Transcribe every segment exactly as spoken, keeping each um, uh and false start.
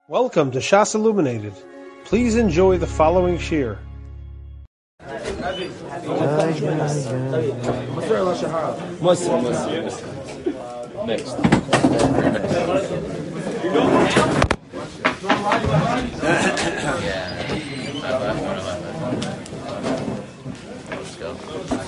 Welcome to Shas Illuminated. Please enjoy the following shir. Next. Let's go.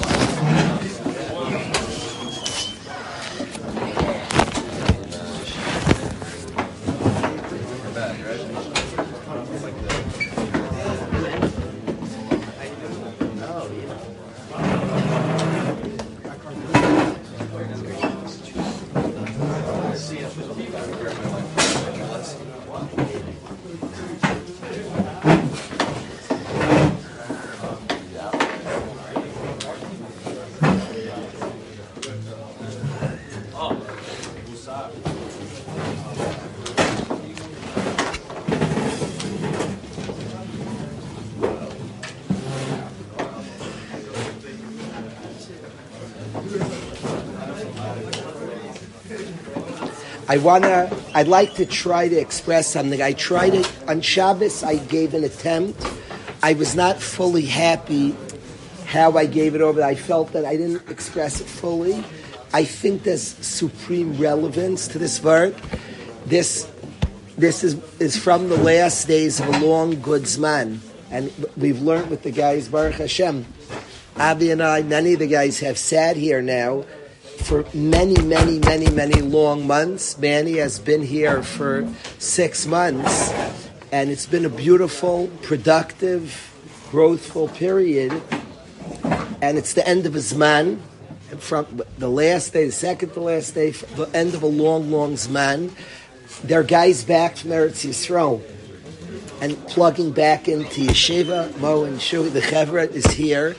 I wanna. I'd like to try to express something. I tried it on Shabbos. I gave an attempt. I was not fully happy how I gave it over. I felt that I didn't express it fully. I think there's supreme relevance to this word. This, this is is from the last days of a long good zman, and we've learned with the guys. Baruch Hashem, Avi and I, many of the guys have sat here now for many, many, many, many long months. Manny has been here for six months, and it's been a beautiful, productive, growthful period. And it's the end of a zman, from the last day, the second to last day, the end of a long, long zman. There are guys back from Eretz Yisrael and plugging back into Yeshiva. Mo and Shuhi, the Chevra is here.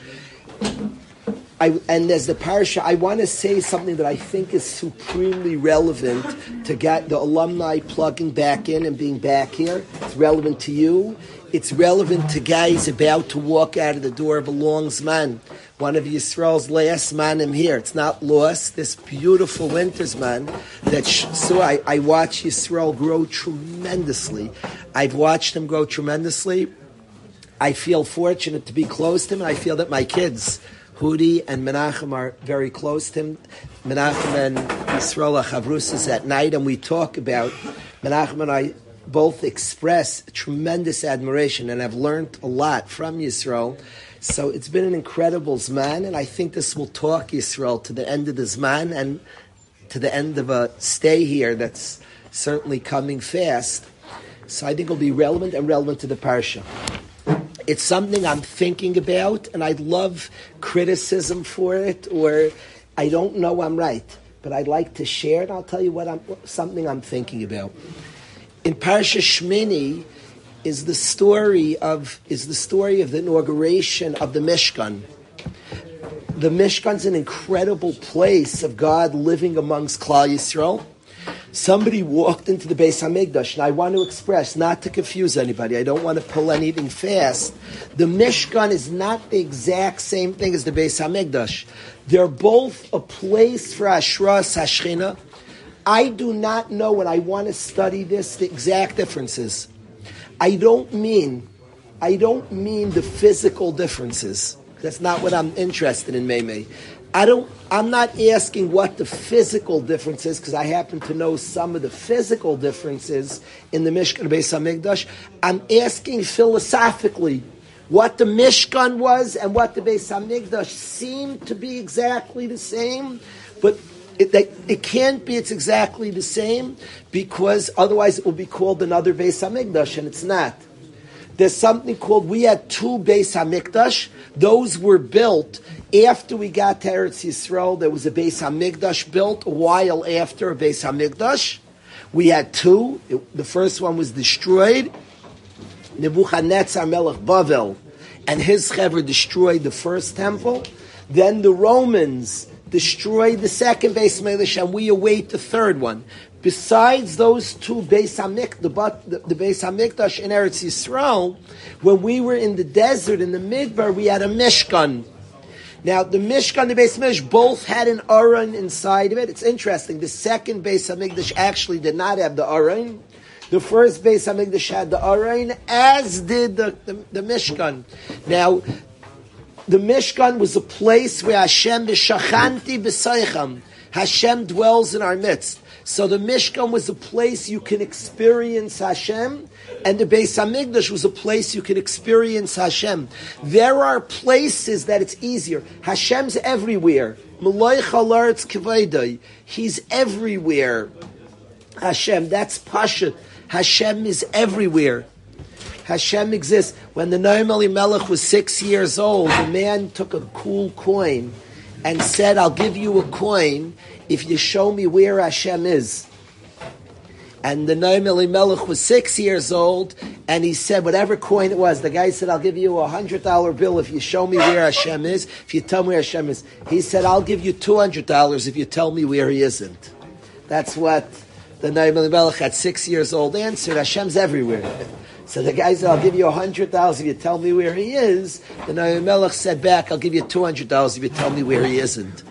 I, and there's the parasha. I want to say something that I think is supremely relevant to get the alumni plugging back in and being back here. It's relevant to you. It's relevant to guys about to walk out of the door of a long zman. One of Yisrael's last zmanim here. It's not lost. This beautiful winter zman that sh- so I, I watch Yisrael grow tremendously. I've watched him grow tremendously. I feel fortunate to be close to him, and I feel that my kids, Hudi and Menachem, are very close to him. Menachem and Yisrael Chavrusas at night, and we talk about, Menachem and I both express tremendous admiration, and I've learned a lot from Yisrael. So it's been an incredible Zman, and I think this will talk Yisrael to the end of the Zman and to the end of a stay here that's certainly coming fast. So I think it'll be relevant and relevant to the Parsha. It's something I'm thinking about, and I'd love criticism for it, or I don't know I'm right, but I'd like to share it. I'll tell you what I'm something I'm thinking about. In Parsha Shmini is the story of is the story of the inauguration of the Mishkan. The Mishkan's an incredible place of God living amongst Klal Yisrael. Somebody walked into the Beis HaMikdash, and I want to express, not to confuse anybody, I don't want to pull anything fast. The Mishkan is not the exact same thing as the Beis HaMikdash. They're both a place for Ashras HaShechina. I do not know, when I want to study this, the exact differences. I don't mean, I don't mean the physical differences. That's not what I'm interested in, Meimei. I don't. I'm not asking what the physical difference is, because I happen to know some of the physical differences in the Mishkan Beis HaMikdash. I'm asking philosophically what the Mishkan was and what the Beis HaMikdash seemed to be exactly the same, but it, they, it can't be. It's exactly the same, because otherwise it will be called another Beis HaMikdash, and it's not. There's something called, we had two Beis HaMikdash. Those were built after we got to Eretz Yisrael. There was a Beis HaMikdash built a while after a Beis HaMikdash. We had two. It, the first one was destroyed. Nebuchadnezzar Melech Bavel and his chevra destroyed the first temple. Then the Romans destroyed the second Beis HaMikdash, and we await the third one. Besides those two Beis HaMikdash, the, the, the Beis HaMikdash in Eretz Yisrael, when we were in the desert, in the Midbar, we had a Mishkan. Now, the Mishkan and the Beis HaMikdash both had an Aron inside of it. It's interesting. The second Beis HaMikdash actually did not have the Aron. The first Beis Hamikdash had the Aron, as did the, the, the Mishkan. Now, the Mishkan was a place where Hashem b'shachanti b'seicham. Hashem dwells in our midst. So the Mishkan was a place you can experience Hashem, and the Beis Hamikdash was a place you can experience Hashem. There are places that it's easier. Hashem's everywhere. He's everywhere. Hashem, that's Pashat. Hashem is everywhere. Hashem exists. When the Noam Elimelech was six years old, a man took a cool coin and said, I'll give you a coin if you show me where Hashem is. And the Noam Elimelech was six years old, and he said, whatever coin it was, the guy said, I'll give you a hundred dollar bill if you show me where Hashem is, if you tell me where Hashem is. He said, I'll give you two hundred dollars if you tell me where he isn't. That's what the Noam Elimelech at six years old answered, Hashem's everywhere. So the guy said, I'll give you a hundred dollars if you tell me where he is. The Noam Elimelech said back, I'll give you two hundred dollars if you tell me where he isn't.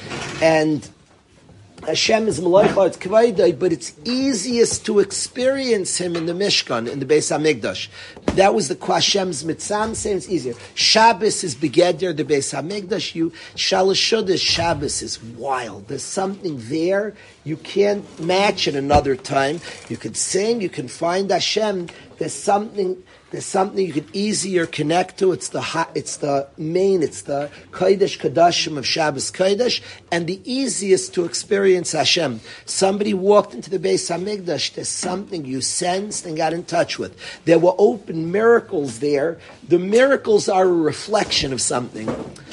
And Hashem is Malach, it's Kvaydai, but it's easiest to experience Him in the Mishkan, in the Beis HaMikdash. That was the Hashem's Mitzam, same, it's easier. Shabbos is Begeder, the Beis HaMikdash. You, Shalosh Chodesh, Shabbos is wild. There's something there you can't match at another time. You can sing, you can find Hashem. There's something... There's something you can easier connect to. It's the it's the main, it's the Kodesh Kodashim of Shabbos Kodesh, and the easiest to experience Hashem. Somebody walked into the Beis Hamikdash, there's something you sensed and got in touch with. There were open miracles there. The miracles are a reflection of something.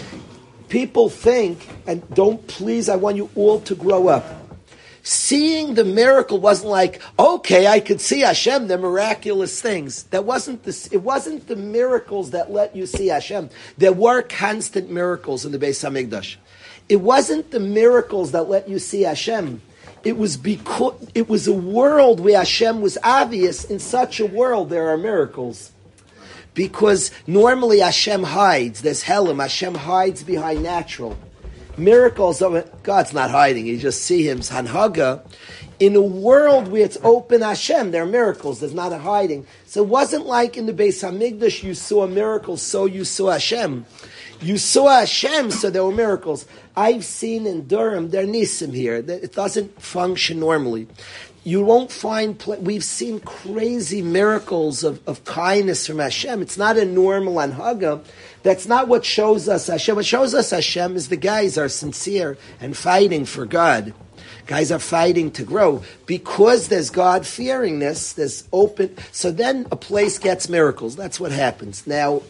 People think, and don't please, I want you all to grow up. Seeing the miracle wasn't like, okay, I could see Hashem, the miraculous things. That wasn't the, it wasn't the miracles that let you see Hashem. There were constant miracles in the Beis Hamikdash. It wasn't the miracles that let you see Hashem. It was because, it was a world where Hashem was obvious. In such a world, there are miracles. Because normally Hashem hides. There's Helam. Hashem hides behind natural. Miracles, God's not hiding. You just see Him, Hanhaga. In a world where it's open Hashem, there are miracles. There's not a hiding. So it wasn't like in the Beis Hamikdash you saw a miracle, so you saw Hashem. You saw Hashem, so there were miracles. I've seen in Durham, there are nisim here. It doesn't function normally. You won't find, we've seen crazy miracles of, of kindness from Hashem. It's not a normal anhaga. That's not what shows us Hashem. What shows us Hashem is the guys are sincere and fighting for God. Guys are fighting to grow. Because there's God-fearingness, there's open, so then a place gets miracles. That's what happens. Now,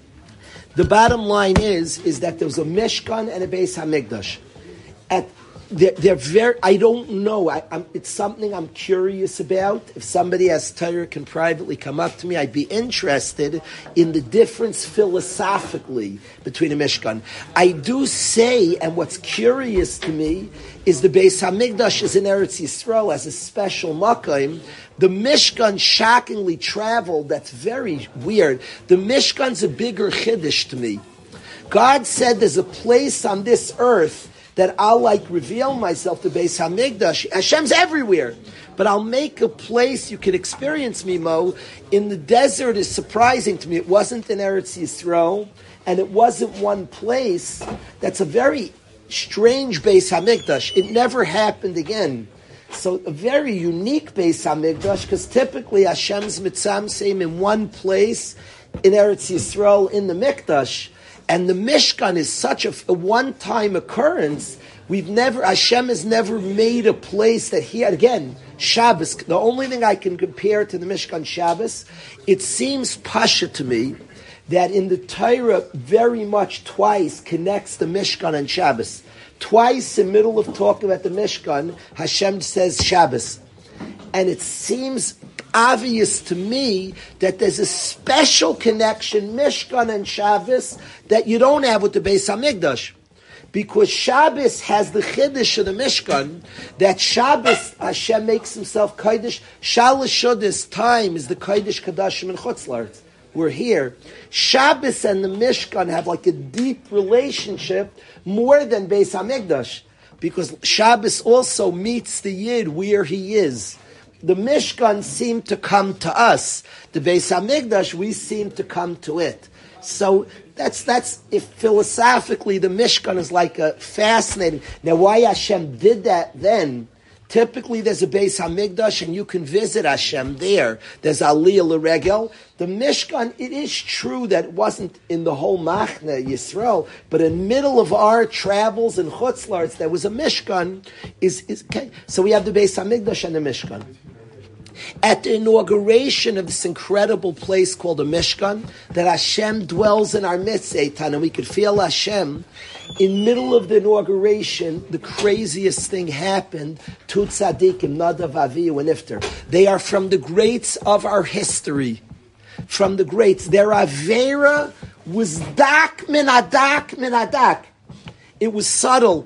the bottom line is, is that there's a Mishkan and a Beis HaMikdash. At They're, they're very, I don't know, I, I'm, it's something I'm curious about. If somebody has Torah can privately come up to me, I'd be interested in the difference philosophically between a Mishkan. I do say, and what's curious to me, is the Beis HaMikdash is in Eretz Yisrael as a special Makayim. The Mishkan shockingly traveled, that's very weird. The Mishkan's a bigger Chiddush to me. God said there's a place on this earth that I'll like reveal myself to Beis HaMikdash. Hashem's everywhere. But I'll make a place you can experience me, Mo. In the desert is surprising to me. It wasn't in Eretz Yisrael, and it wasn't one place. That's a very strange Beis HaMikdash. It never happened again. So a very unique Beis HaMikdash, because typically Hashem's mitzam same in one place, in Eretz Yisrael, in the Mikdash. And the Mishkan is such a, a one-time occurrence. We've never, Hashem has never made a place that he had, again, Shabbos. The only thing I can compare to the Mishkan Shabbos, it seems pasha to me that in the Torah very much twice connects the Mishkan and Shabbos. Twice in the middle of talking about the Mishkan, Hashem says Shabbos. And it seems obvious to me that there's a special connection, Mishkan and Shabbos, that you don't have with the Beis HaMikdash. Because Shabbos has the Chiddush of the Mishkan, that Shabbos, Hashem makes himself Kodesh. Shalosh Chodesh time is the Kodesh Kodashim and Chutz La'aretz. We're here. Shabbos and the Mishkan have like a deep relationship more than Beis HaMikdash. Because Shabbos also meets the Yid where he is. the Mishkan seemed to come to us. The Beis Hamikdash, we seem to come to it. So that's that's if philosophically the Mishkan is like a fascinating. Now, why Hashem did that then? Typically, there's a Beis Hamikdash, and you can visit Hashem there. There's Aliyah L'Regel. The Mishkan, it is true that it wasn't in the whole Machne Yisrael, but in the middle of our travels in Chutz La'aretz, there was a Mishkan. Is, is okay. So we have the Beis Hamikdash and the Mishkan. At the inauguration of this incredible place called the Mishkan, that Hashem dwells in our midst, Eitan, and we could feel Hashem, in middle of the inauguration, the craziest thing happened to Tzadikim, Nadav, Avihu, and Iftar. They are from the greats of our history. From the greats. Their Avera was dak min adak min adak. It was subtle.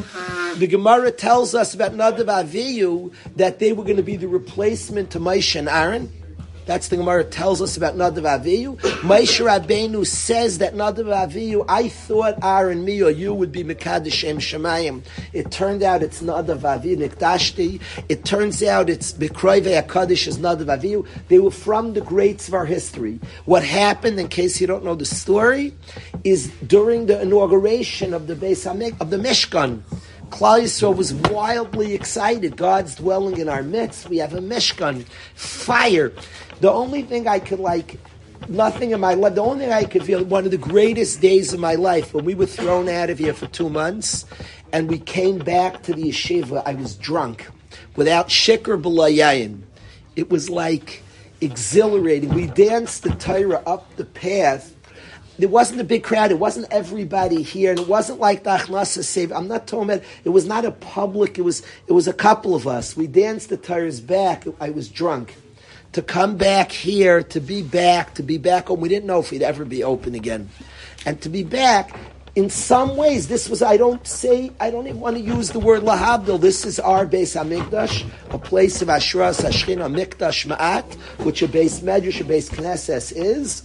The Gemara tells us about Nadav Avihu that they were going to be the replacement to Moshe and Aaron. That's the Gemara tells us about Nadav Avihu. Moshe Rabbeinu says that Nadav Avihu, I thought Aaron, me, or you would be Mekadesh Shem Shemayim. It turned out it's Nadav Avihu, Nikdashti. It turns out it's B'Kroivei HaKadosh is Nadav Avihu. They were from the greats of our history. What happened, in case you don't know the story, is during the inauguration of the Beis Hamikdash, of the Mishkan, Klal Yisrael was wildly excited. God's dwelling in our midst. We have a Mishkan. Fire. The only thing I could like, nothing in my life, the only thing I could feel, one of the greatest days of my life, when we were thrown out of here for two months, and we came back to the yeshiva, I was drunk, without shikr b'layayin. It was like exhilarating. We danced the Torah up the path. There wasn't a big crowd. It wasn't everybody here, and it wasn't like the Achnasa Save. I'm not talking about. It was not a public. It was. It was a couple of us. We danced the Torah's back. I was drunk. To come back here, to be back, to be back home. We didn't know if we'd ever be open again, and to be back. In some ways, this was. I don't say. I don't even want to use the word lahabdil. This is our Beis Hamikdash, a place of Ashras Hashchina Mikdash Ma'at, which a Beis Medrash, a Beis Knesses is.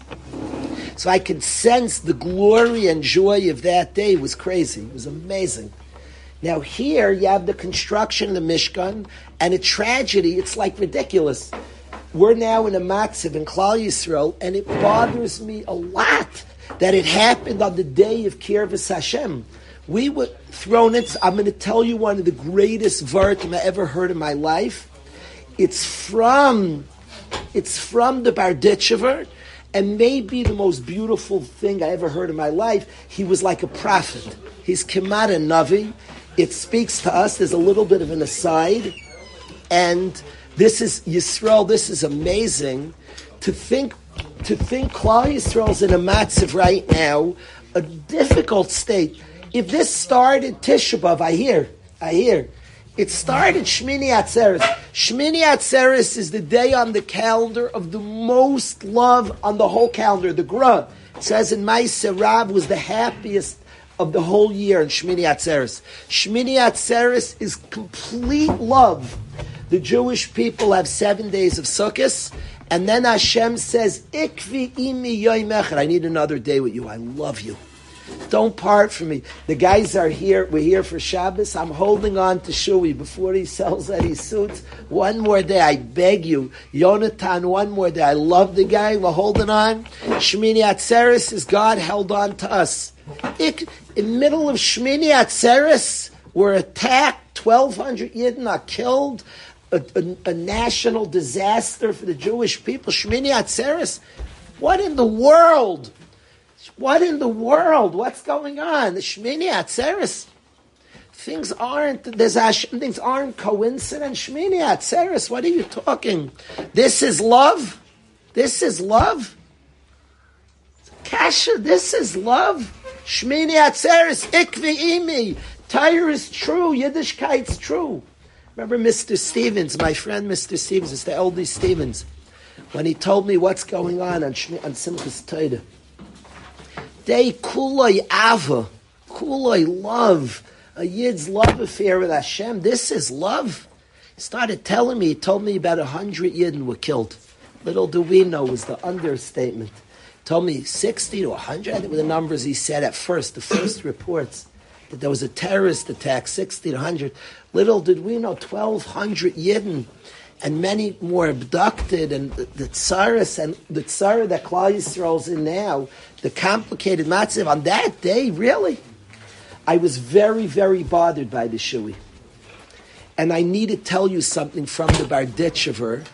So I could sense the glory and joy of that day. It was crazy. It was amazing. Now here you have the construction of the Mishkan and a tragedy. It's like ridiculous. We're now in a matzav in Klal Yisrael, and it bothers me a lot that it happened on the day of Kirvas Hashem. We were thrown into, I'm going to tell you one of the greatest vartim I ever heard in my life. It's from, it's from the Barditchever. And maybe the most beautiful thing I ever heard in my life, he was like a prophet. He's Kemat and Navi. It speaks to us. There's a little bit of an aside. And this is Yisrael. This is amazing. To think to think Klal Yisrael's in a matzav right now, a difficult state. If this started Tisha B'Av, I hear, I hear. It started Shmini Atzeres. Shmini Atzeres is the day on the calendar of the most love on the whole calendar. The Gra says in Ma'aseh Rav was the happiest of the whole year in Shmini Atzeres. Shmini Atzeres is complete love. The Jewish people have seven days of Sukkot, and then Hashem says, Ikvi imi yoim echad. I need another day with you. I love you. Don't part from me. The guys are here. We're here for Shabbos. I'm holding on to Shui before he sells any suits. One more day, I beg you. Yonatan, one more day. I love the guy. We're holding on. Shmini Atzeres is God held on to us. Ik, in the middle of Shmini Atzeres, we're attacked. twelve hundred Yidden are killed. A, a, a national disaster for the Jewish people. Shmini Atzeres. What in the world? What in the world? What's going on? The Shmini Atzeres. Things aren't, there's Hashem, things aren't coincident. Shmini Atzeres, what are you talking? This is love? This is love? Kasha, this is love? Shmini Atzeres, Ikvi imi. Torah is true. Yiddishkeit's true. Remember Mister Stevens, my friend Mister Stevens, it's the L D Stevens, when he told me what's going on on, Shmi, on Simchas Torah. They kuloi ava, kuloi love, a Yid's love affair with Hashem. This is love. He started telling me, he told me about a hundred Yidden were killed. Little do we know was the understatement. He told me sixty to a hundred, I think were the numbers he said at first, the first reports, that there was a terrorist attack, sixty to a hundred. Little did we know, twelve hundred Yidden. and many more abducted, and the, the tsaras and the tsara that Klal Yisrael's in now, the complicated matzav on that day, really, I was very, very bothered by the shui. And I need to tell you something from the Barditchever.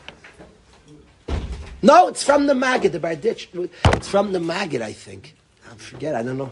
No, it's from the Maggid, the Barditchever. It's from the Maggid, I think. I forget, I don't know.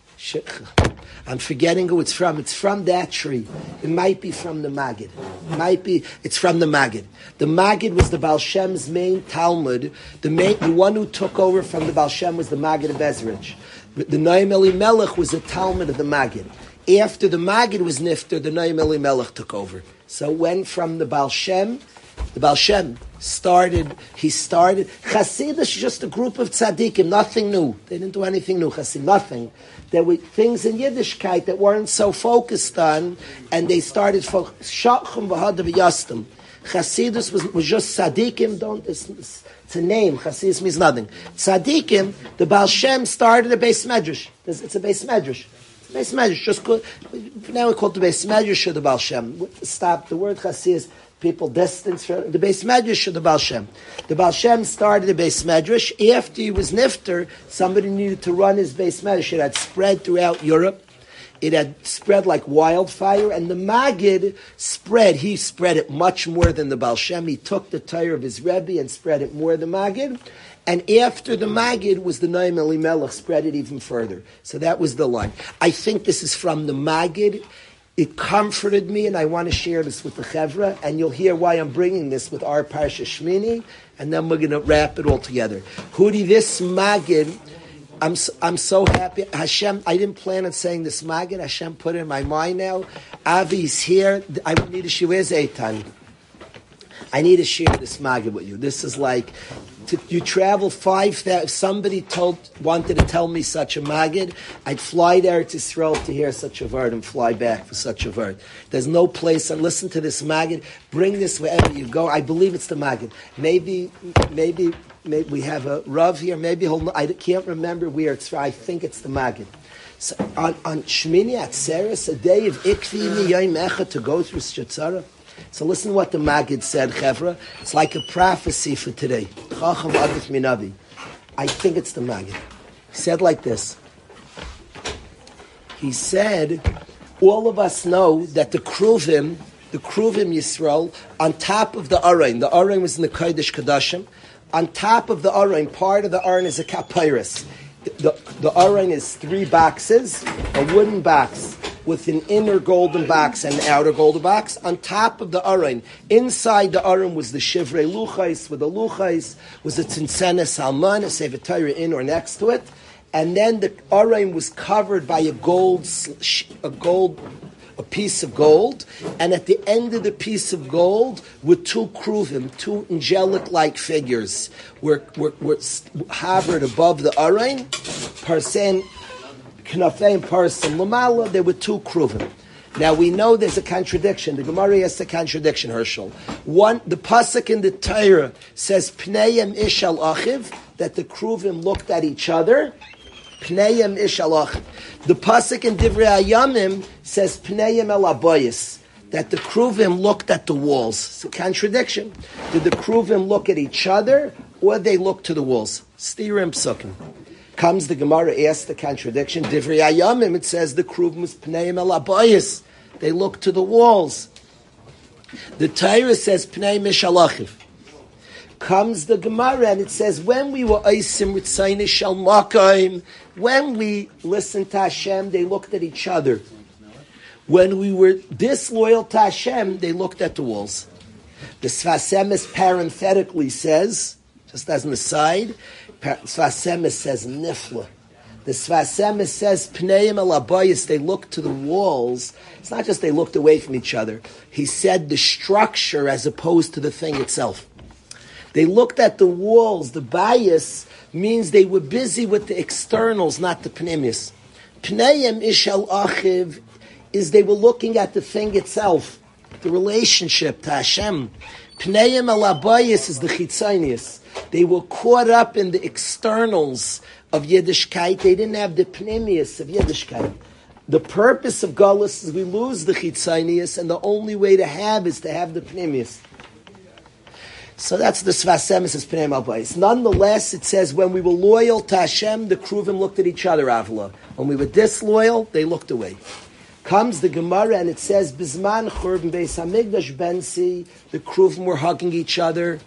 I'm forgetting who it's from. It's from that tree. It might be from the Maggid. It might be. It's from the Maggid. The Maggid was the Baal Shem's main Talmud. The main, the one who took over from the Baal Shem was the Maggid of Ezrich. The Noam Elimelech was the Talmud of the Maggid. After the Maggid was nifter, the Noam Elimelech took over. So it went from the Baal Shem. The Baal Shem started, he started, Chasidus is just a group of tzaddikim, nothing new. They didn't do anything new, Chasid, nothing. There were things in Yiddishkeit that weren't so focused on, and they started, Shachum v'hadav yastim. Chasidus was, was just tzaddikim, don't, it's, it's a name, Chasidus means nothing. Tzaddikim, the Baal Shem started a beis medrash. It's a beis medrash. Beis medrash, just called, now we call it the beis medrash of the Baal Shem. Stop, the word Chasidus, people distance from the Beis Medrash of the Baal Shem. The Baal Shem started the Beis Medrash. After he was nifter, somebody needed to run his Beis Medrash. It had spread throughout Europe. It had spread like wildfire, and the Maggid spread. He spread it much more than the Baal Shem. He took the Torah of his Rebbe and spread it more than the Maggid. And after the Maggid was the Noam Elimelech, spread it even further. So that was the line. I think this is from the Maggid. It comforted me, and I want to share this with the Chevra, and you'll hear why I'm bringing this with our Parsha Shmini, and then we're going to wrap it all together. Hudi, this Maggid, I'm so, I'm so happy. Hashem, I didn't plan on saying this Maggid. Hashem put it in my mind now. Avi's here. I need to share. Where's Eitan? I need to share this Maggid with you. This is like, to, you travel five thousand, if somebody told, wanted to tell me such a Maggid, I'd fly there to Israel to hear such a word and fly back for such a word. There's no place, and listen to this Maggid, bring this wherever you go. I believe it's the Maggid. Maybe, maybe, maybe we have a Rav here, maybe he'll, I can't remember where it's from. I think it's the Maggid. So on, on Shmini Atzeres, a day of Ikvi Yom Echad to go through Shetzara. So listen to what the Maggid said, Chevra. It's like a prophecy for today. Chacham Adif Minavi. I think it's the Maggid. He said like this. He said, all of us know that the Kruvim, the Kruvim Yisrael, on top of the Arain, the Arain was in the Kodesh Kodashim, on top of the Arain, part of the Arain is a Kapyrus. The, the, the Arain is three boxes, a wooden box, with an inner golden box and an outer golden box. On top of the Aron, inside the Aron was the Shivrei Luchais, with the Luchais was a Tzitzena Salman, a Sefer Torah in or next to it. And then the Aron was covered by a gold, a gold, a piece of gold. And at the end of the piece of gold were two kruvim, two angelic-like figures, were, were, were hovered above the Aron. Parsen Knafeim Parsim Lamala, there were two kruvim. Now we know there's a contradiction. The Gemara has a contradiction, Herschel. One, the pasuk in the Torah says Pneyem Ishal Achiv, that the kruvim looked at each other. Pneyem Ishal Achiv. The pasuk in Divrei Hayamim says Pneyem El Abayis, that the kruvim looked at the walls. It's a contradiction. Did the kruvim look at each other, or they look to the walls? Stirim Psukim. Comes the Gemara, asks the contradiction. Divrei Hayamim, it says the kruvim was Pneim El Abayis. They look to the walls. The Torah says Pneim Ishal Achiv. Comes the Gemara and it says when we were Eisim Ritzayne Shel Makayim, when we listened to Hashem, they looked at each other. When we were disloyal to Hashem, they looked at the walls. The Sfas Emes parenthetically says, just as an aside, Sfas Emes says nifla. The Sfas Emes says pneim el abayis. They looked to the walls. It's not just they looked away from each other. He said the structure as opposed to the thing itself. They looked at the walls. The bias means they were busy with the externals, not the pneumius. Pneim ishal achiv is they were looking at the thing itself, the relationship to Hashem. Pneim el abayis is the chitzonius. They were caught up in the externals of Yiddishkeit. They didn't have the pneumius of Yiddishkeit. The purpose of Galus is we lose the chitzonius, and the only way to have is to have the pneumius. So that's the Sfas Emes Pnei Malbayis. Nonetheless, it says when we were loyal to Hashem, the Kruvim looked at each other, Avla. When we were disloyal, they looked away. Comes the Gemara and it says, Bizman Churban Beis Hamikdash Bensi, the Kruvim were hugging each other.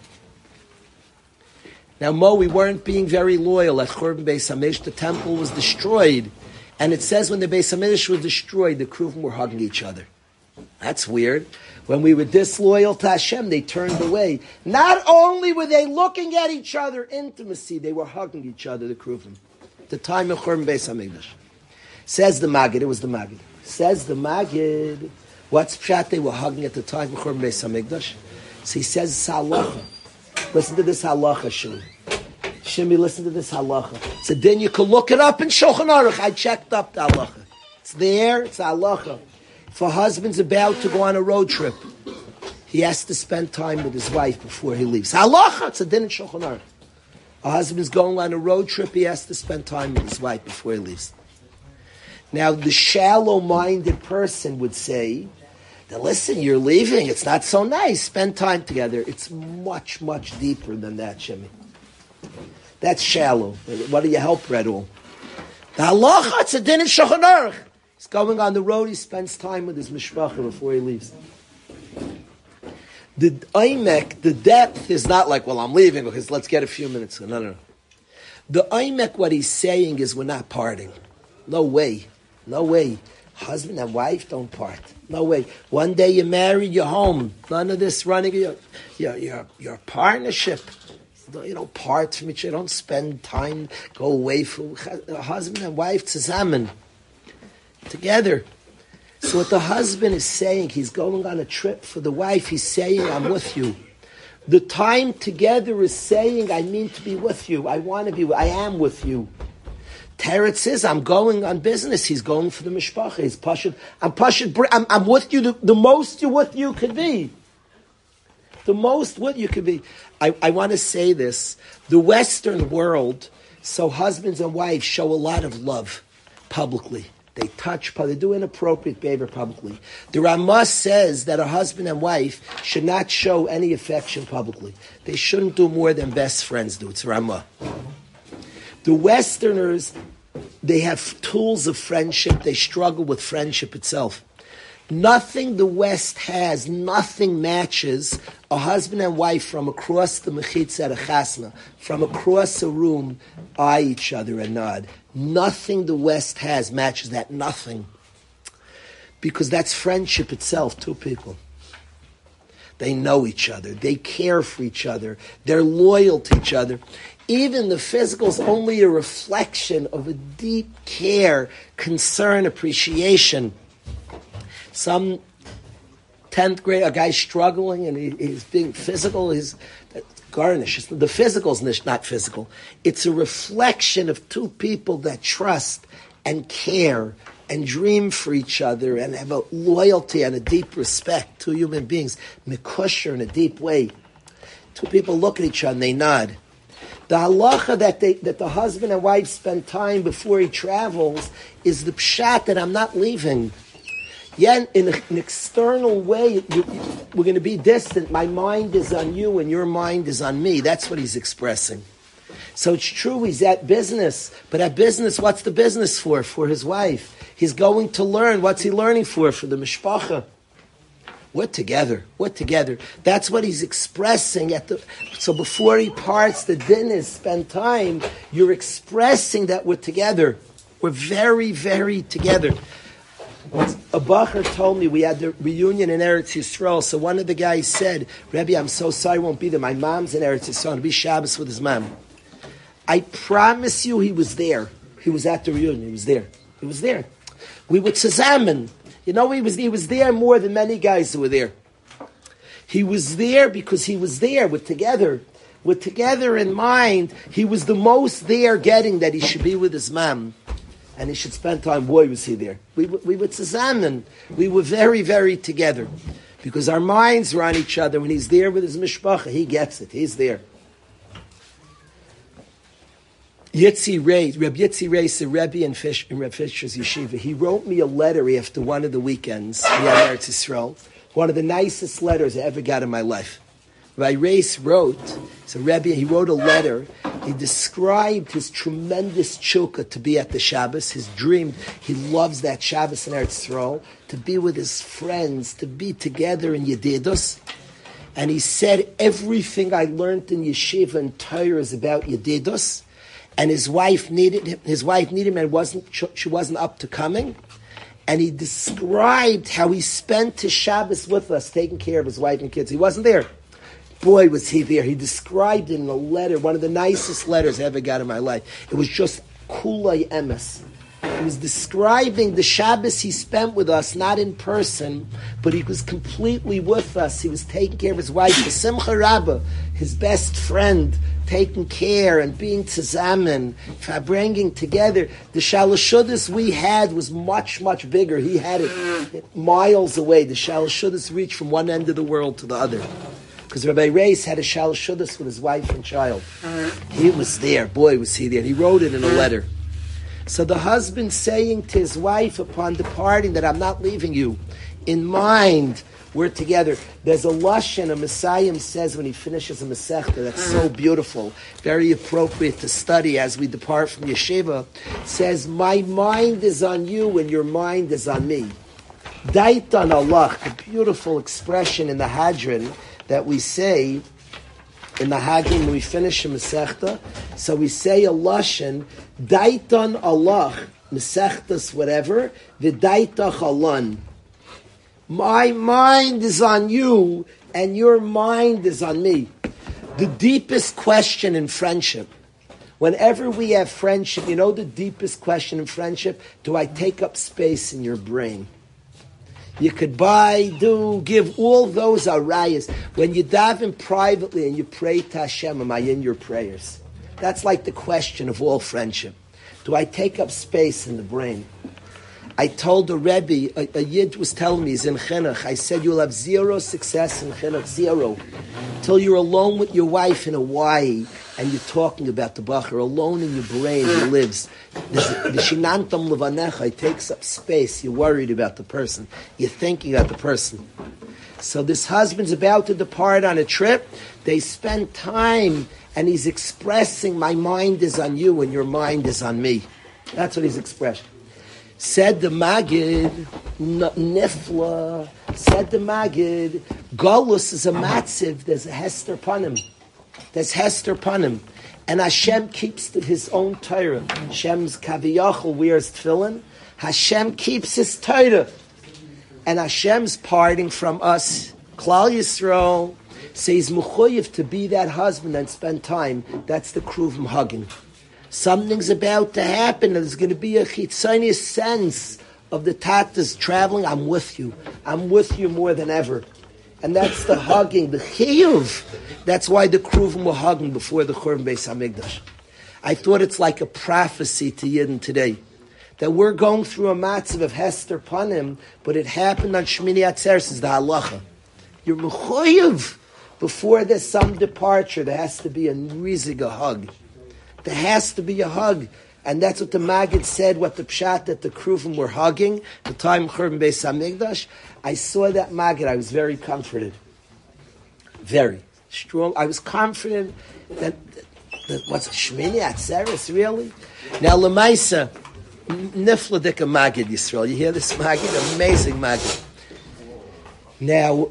Now, Mo, we weren't being very loyal at Churban Beis Hamikdash. The temple was destroyed. And it says when the Beis Hamikdash was destroyed, the Kruvim were hugging each other. That's weird. When we were disloyal to Hashem, they turned away. Not only were they looking at each other, intimacy, they were hugging each other, the Kruvim. At the time of Churban Beis Hamikdash. Says the Maggid, it was the Maggid. Says the Maggid, what's pshat they were hugging at the time of Churban Beis Hamikdash? So he says it's halacha. Listen to this halacha, Shimi. Shimi, listen to this halacha. So then you can look it up in Shulchan Aruch. I checked up the halacha. It's there, it's halacha. If a husband's about to go on a road trip, he has to spend time with his wife before he leaves. Halacha, it's a din in Shulchan Aruch. A husband's going on a road trip, he has to spend time with his wife before he leaves. Now, the shallow-minded person would say, that, listen, you're leaving, it's not so nice, spend time together. It's much, much deeper than that, Shemi. That's shallow. What do you help, Red All? The halacha, it's a din in Shulchan Aruch. He's going on the road, he spends time with his mishpacha before he leaves. The Aimek, the depth is not like, well, I'm leaving because let's get a few minutes. No, no, no. The Aimek, what he's saying is we're not parting. No way. No way. Husband and wife don't part. No way. One day you're married, you're home. None of this running your your your, your partnership. You don't part from each other. You don't spend time, go away from husband and wife zusammen. Together. So what the husband is saying, he's going on a trip for the wife, he's saying, I'm with you. The time together is saying, I mean to be with you. I want to be, I am with you. Teretz says, I'm going on business. He's going for the mishpacha. He's pashut. I'm pashut. I'm, I'm with you. The, the most you with you could be. The most what you could be. I, I want to say this. The Western world, so husbands and wives show a lot of love publicly. They touch, they do inappropriate behavior publicly. The Ramah says that a husband and wife should not show any affection publicly. They shouldn't do more than best friends do. It's Ramah. The Westerners, they have tools of friendship. They struggle with friendship itself. Nothing the West has, nothing matches a husband and wife from across the mechitza at a chasna, from across a room, eye each other and nod. Nothing the West has matches that, nothing. Because that's friendship itself, two people. They know each other, they care for each other, they're loyal to each other. Even the physical is only a reflection of a deep care, concern, appreciation. Some tenth grade, a guy's struggling and he, he's being physical, he's garnish. The physical is not physical. It's a reflection of two people that trust and care and dream for each other and have a loyalty and a deep respect. Two human beings, mekusher in a deep way. Two people look at each other and they nod. The halacha that they, that the husband and wife spend time before he travels is the pshat that I'm not leaving. Yeah, in an external way, you, you, we're going to be distant. My mind is on you and your mind is on me. That's what he's expressing. So it's true, he's at business. But at business, what's the business for? For his wife. He's going to learn. What's he learning for? For the mishpacha. We're together. We're together. That's what he's expressing at the. So before he parts, the din is spend time. You're expressing that we're together. We're very, very together. A bacher told me we had the reunion in Eretz Yisrael. So one of the guys said, Rebbe, I'm so sorry I won't be there. My mom's in Eretz Yisrael. I'll be Shabbos with his mom. I promise you he was there. He was at the reunion. He was there. He was there. We were tzazamen. You know, he was, he was there more than many guys who were there. He was there because he was there. We're together. We're together in mind. He was the most there getting that he should be with his mom. And he should spend time. Boy, was he there. We, we were tzazamen. We were very, very together. Because our minds were on each other. When he's there with his mishpacha, he gets it. He's there. Yitzi Rei, Reb Yitzi Rei, the Rebbe in, Fish, in Reb Fisher's yeshiva, he wrote me a letter after one of the weekends we had Eretz Yisrael. One of the nicest letters I ever got in my life. Rabbi Reis wrote, so Rebbe, he wrote a letter. He described his tremendous chukka to be at the Shabbos, his dream. He loves that Shabbos in Eretz Yisrael, to be with his friends, to be together in Yedidus. And he said, everything I learned in Yeshiva and Torah is about Yedidus. And his wife needed him, his wife needed him and wasn't, she wasn't up to coming. And he described how he spent his Shabbos with us, taking care of his wife and kids. He wasn't there. Boy, was he there. He described it in a letter, one of the nicest letters I ever got in my life. It was just kulay emes. He was describing the Shabbos he spent with us, not in person, but he was completely with us. He was taking care of his wife, the Simcha Rabbah, his best friend, taking care and being tzamen, bringing together. The Shalashudas we had was much, much bigger. He had it miles away. The Shalashudas reached from one end of the world to the other. Because Rabbi Reis had a Shalashudas with his wife and child. He was there. Boy, was he there. He wrote it in a letter. So the husband saying to his wife upon departing that I'm not leaving you. In mind, we're together. There's a lashon, a Messiah says when he finishes a Masechta, that's so beautiful, very appropriate to study as we depart from Yeshiva. Says, my mind is on you and your mind is on me. Daitan Allah, the beautiful expression in the Hadran that we say in the Hadran when we finish a Masechta. So we say a lashon, Daitan Allah, Masechtas whatever, V'daitach Alan. My mind is on you, and your mind is on me. The deepest question in friendship, whenever we have friendship, you know the deepest question in friendship? Do I take up space in your brain? You could buy, do, give, all those arayas. When you daven privately and you pray to Hashem, am I in your prayers? That's like the question of all friendship. Do I take up space in the brain? I told the Rebbe, a, a Yid was telling me, he's in Chinuch, I said, you'll have zero success in Chinuch, zero. Till you're alone with your wife in Hawaii, and you're talking about the Bachar, alone in your brain, he lives. The Shinantam Levanecha, it takes up space, you're worried about the person, you're thinking about the person. So this husband's about to depart on a trip, they spend time, and he's expressing, my mind is on you, and your mind is on me. That's what he's expressing. Said the Magid, Nifla, said the Magid, Golus is a matziv, there's a Hester Panim. There's Hester Panim. And Hashem keeps his own Torah. Hashem's Kaviyachal wears tefillin. Hashem keeps his Torah. And Hashem's parting from us. Klal Yisrael says, Mechuyev to be that husband and spend time. That's the Kruvim hugging. Something's about to happen. There's going to be a chitzonius sense of the tatas traveling. I'm with you. I'm with you more than ever. And that's the hugging, the chiyuv. That's why the kruvim were hugging before the Churban Beis Hamikdash. I thought it's like a prophecy to Yidden today. That we're going through a matzav of Hester Panim, but it happened on Shmini Atzeres, is the halacha. You're mechuyev. Before there's some departure, there has to be a rizig, a hug. There has to be a hug. And that's what the Maggid said, what the Pshat that the Kruvim were hugging, the time Churban Beis Hamikdash. I saw that Maggid, I was very comforted. Very strong. I was confident that, that, that what's Shmini Atzeres, really? Now, Lemaisa, Nifla Dika Maggid Yisrael. You hear this Maggid? Amazing Maggid. Now,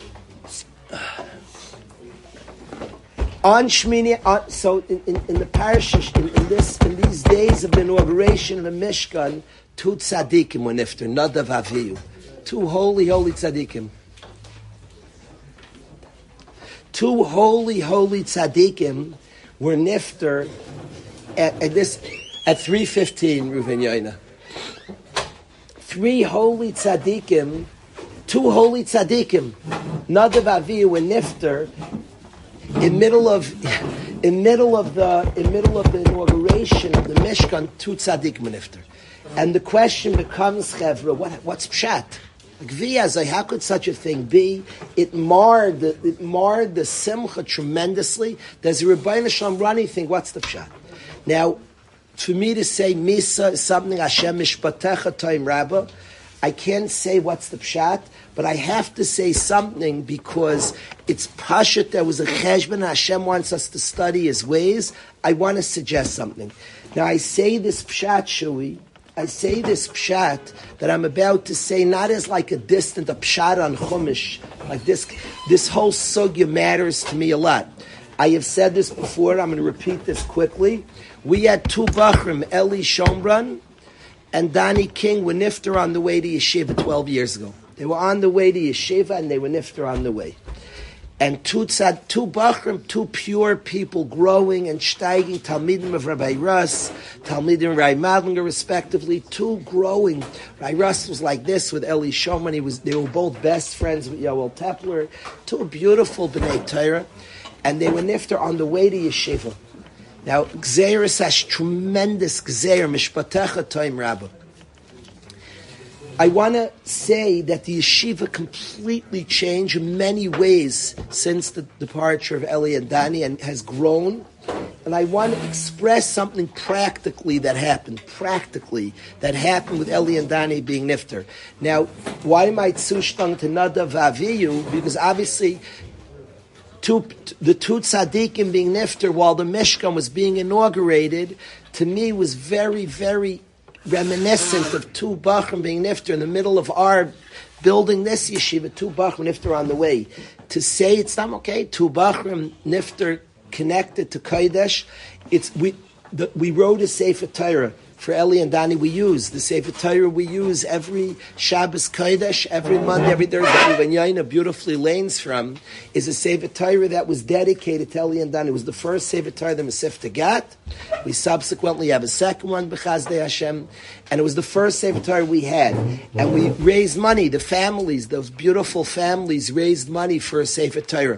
on Shmini, on, so in, in, in the parashish, in, in this, in these days of the inauguration of the Mishkan, two tzaddikim were nifter, Nadav Avihu, two holy, holy tzaddikim, two holy, holy tzaddikim were nifter at, at this at three fifteen. Reuven Yaina, three holy tzaddikim, two holy tzaddikim, Nadav Avihu were nifter. In middle of, in middle of the, in middle of the inauguration of the Mishkan, two tzaddik menifter, and the question becomes, Chevra, what, what's pshat? Like, v'yazai, how could such a thing be? It marred, the, it marred the simcha tremendously. There's a Rebbeinu Shalom running thing. What's the pshat? Now, for me to say Misa is something Hashem Mishpatecha Toim Rabbah, I can't say what's the pshat, but I have to say something because it's pashut. There was a cheshbon. Hashem wants us to study His ways. I want to suggest something. Now I say this pshat, Shui. I say this pshat that I'm about to say not as like a distant a pshat on Chumash. Like this, this whole sugya matters to me a lot. I have said this before. I'm going to repeat this quickly. We had two bachrim, Eli Shomron and Danny King, were nifter on the way to yeshiva twelve years ago. They were on the way to yeshiva and they were nifter on the way. And two tzad, two bachrim, two pure people growing and steiging, Talmidim of Rabbi Russ, Talmidim of Rabbi Madlinger, respectively, two growing. Rabbi Russ was like this with Eli Shomron. He was, they were both best friends with Yoel Tepler. Two beautiful B'nai Torah. And they were nifter on the way to yeshiva. Now, Gzeiris has tremendous Gzeir, Mishpatecha Toim Rabbah. I want to say that the yeshiva completely changed in many ways since the departure of Eli and Dani and has grown. And I want to express something practically that happened, practically, that happened with Eli and Dani being nifter. Now, why am I zushtang to Nadav Aviyu? Because obviously, Two, the two tzaddikim being nifter while the Mishkan was being inaugurated, to me was very, very reminiscent of two bachrim being nifter in the middle of our building this yeshiva, two bachrim nifter on the way. To say it's not okay, two bachrim nifter connected to Kodesh, it's, we, the, we wrote a Sefer Torah. For Eli and Dani, we use the Sefer Torah. We use every Shabbos Kodesh, every Monday, every Thursday. When Yaina beautifully lanes from is a Sefer Torah that was dedicated to Eli and Dani. It was the first Sefer Torah, the Masifta Gat. We subsequently have a second one, B'chazdei Hashem, and it was the first Sefer Torah we had. And we raised money. The families, those beautiful families, raised money for a Sefer Torah.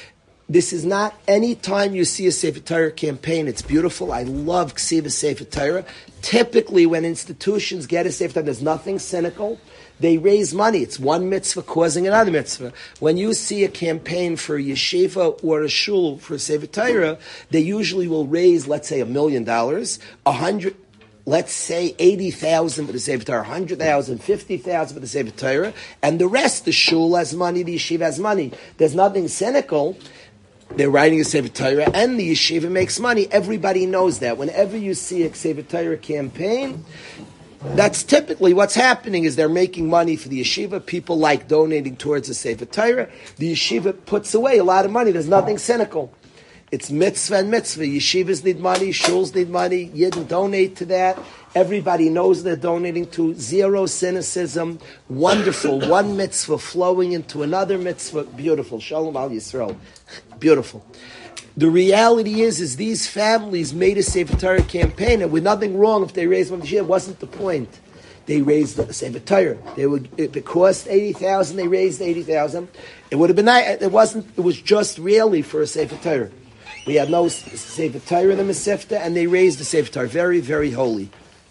This is not any time you see a Sefer Torah campaign. It's beautiful. I love Ksiva Sefer Torah. Typically, when institutions get a Sefer Torah, there's nothing cynical. They raise money. It's one mitzvah causing another mitzvah. When you see a campaign for a yeshiva or a shul for a Sefer Torah, they usually will raise, let's say, a million dollars, a hundred. Let's say eighty thousand for the Sefer Torah, one hundred thousand, fifty thousand for the Sefer Torah, and the rest, the shul has money, the yeshiva has money. There's nothing cynical. They're writing a Sefer Torah, and the yeshiva makes money. Everybody knows that. Whenever you see a Sefer Torah campaign, that's typically what's happening is they're making money for the yeshiva. People like donating towards the Sefer Torah. The yeshiva puts away a lot of money. There's nothing cynical. It's mitzvah and mitzvah. Yeshivas need money, shuls need money. Yidden donate to that. Everybody knows they're donating to. Zero cynicism. Wonderful. One mitzvah flowing into another mitzvah. Beautiful. Shalom al Yisrael. Beautiful. The reality is, is these families made a Sefer Torah campaign, and with nothing wrong if they raised money. It wasn't the point. They raised the Sefer Torah. They would, if it cost eighty thousand, they raised eighty thousand. It would have been nice. It wasn't. It was just really for a Sefer Torah. We had no Sefer Torah in the Masifta, and they raised the Sefer Torah. Very, very holy.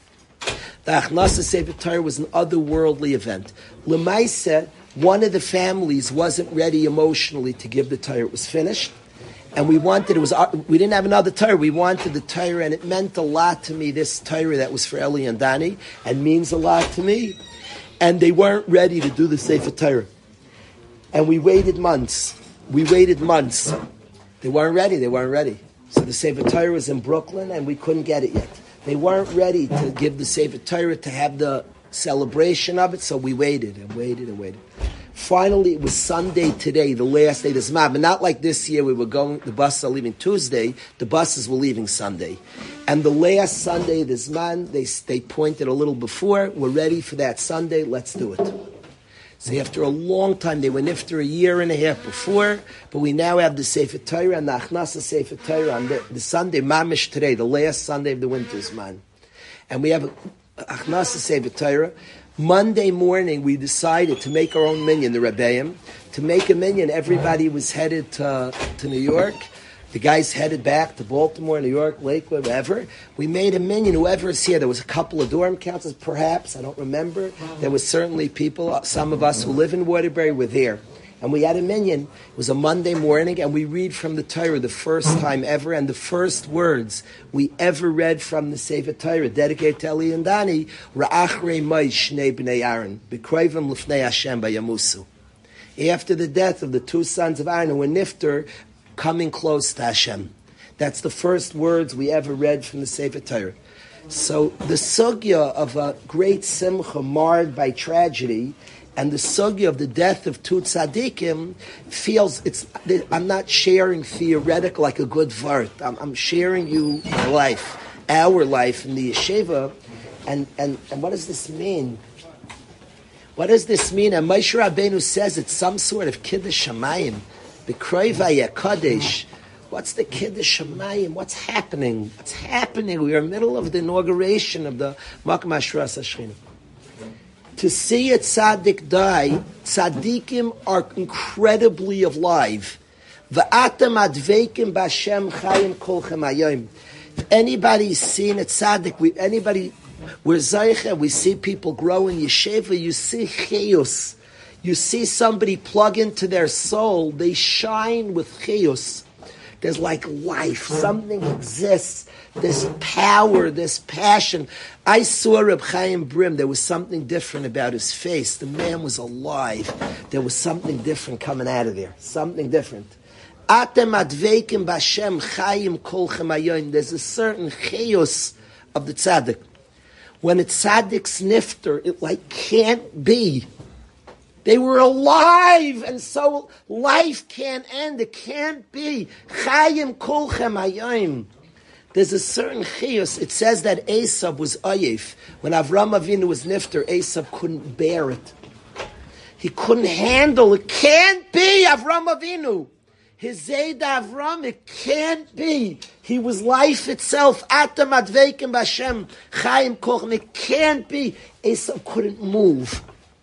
The Achnasa Sefer Torah was an otherworldly event. L'maiseh, one of the families wasn't ready emotionally to give the Torah. It was finished, and we wanted, it was, we didn't have another Torah. We wanted the Torah, and it meant a lot to me, this Torah that was for Eli and Dani, and means a lot to me. And they weren't ready to do the Sefer Torah. And we waited months. We waited months. They weren't ready. They weren't ready. So the Sefer Torah was in Brooklyn, and we couldn't get it yet. They weren't ready to give the Sefer Torah, to have the celebration of it, so we waited and waited and waited. Finally, it was Sunday today, the last day of the Zman. But not like this year, we were going, the buses are leaving Tuesday, the buses were leaving Sunday. And the last Sunday of the Zman, they, they pointed a little before, we're ready for that Sunday, let's do it. So after a long time, they were nifter a year and a half before, but we now have the Sefer Torah and the Achnasa Sefer Torah on the, the Sunday, Mamish today, the last Sunday of the winter Zman. And we have a Achnasa Sefer Torah. Monday morning, we decided to make our own minyan, the Rebbeim. To make a minyan, everybody was headed to, to New York. The guys headed back to Baltimore, New York, Lakewood, wherever. We made a minyan, whoever is here. There was a couple of dorm councils, perhaps, I don't remember. There was certainly people, some of us who live in Waterbury were there. And we had a minyan. It was a Monday morning, and we read from the Torah the first time ever, and the first words we ever read from the Sefer Torah, dedicated to Eli and Dani, Ra'achrei Mai Shnei Bnei Aaron, B'kroivim L'fnei Hashem Bayamusu. After the death of the two sons of Aaron, who were nifter, coming close to Hashem. That's the first words we ever read from the Sefer Torah. So the sugya of a great simcha marred by tragedy, and the sugya of the death of two tzaddikim feels it's. I'm not sharing theoretical like a good vart. I'm, I'm sharing you my life, our life in the yeshiva, and, and, and what does this mean? What does this mean? And Moshe Rabbeinu says it's some sort of kiddush shamayim, b'kroivay kadesh. What's the kiddush shamayim? What's happening? What's happening? We are in the middle of the inauguration of the Makom Hashras Hashchina. To see a tzaddik die, tzaddikim are incredibly alive. V'atem adveikim b'Hashem chayim kolchem hayom. If anybody's seen a tzaddik, we, anybody, we're zaycha, we see people grow in yeshiva, you see chayus. You see somebody plug into their soul, they shine with chayus. There's like life, something exists. This power, this passion. I saw Reb Chaim Brim. There was something different about his face. The man was alive. There was something different coming out of there. Something different. Atem adveikim b'Hashem chayim kolchem hayom. There's a certain chayus of the tzaddik. When a tzaddik's nifter, it like can't be. They were alive, and so life can't end. It can't be. Chayim kolchem hayom. There's a certain chiyus. It says that Esav was ayif. When Avram Avinu was nifter, Esav couldn't bear it. He couldn't handle it. Can't be Avram Avinu. His Zayd Avram, it can't be. He was life itself. Atam adveikim b'Hashem chayim kolchem. It can't be. Esav couldn't move.